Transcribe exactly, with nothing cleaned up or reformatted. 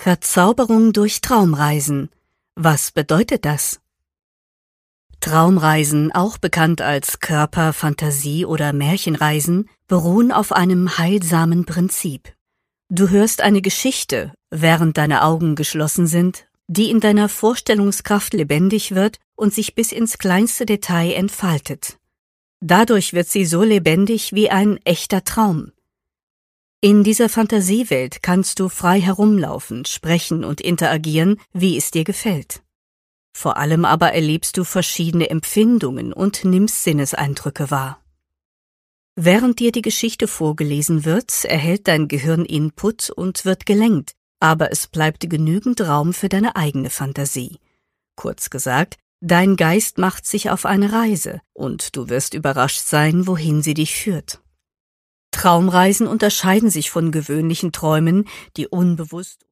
Verzauberung durch Traumreisen. Was bedeutet das? Traumreisen, auch bekannt als Körper-, Fantasie- oder Märchenreisen, beruhen auf einem heilsamen Prinzip. Du hörst eine Geschichte, während deine Augen geschlossen sind, die in deiner Vorstellungskraft lebendig wird und sich bis ins kleinste Detail entfaltet. Dadurch wird sie so lebendig wie ein echter Traum. In dieser Fantasiewelt kannst du frei herumlaufen, sprechen und interagieren, wie es dir gefällt. Vor allem aber erlebst du verschiedene Empfindungen und nimmst Sinneseindrücke wahr. Während dir die Geschichte vorgelesen wird, erhält dein Gehirn Input und wird gelenkt, aber es bleibt genügend Raum für deine eigene Fantasie. Kurz gesagt, dein Geist macht sich auf eine Reise und du wirst überrascht sein, wohin sie dich führt. Traumreisen unterscheiden sich von gewöhnlichen Träumen, die unbewusst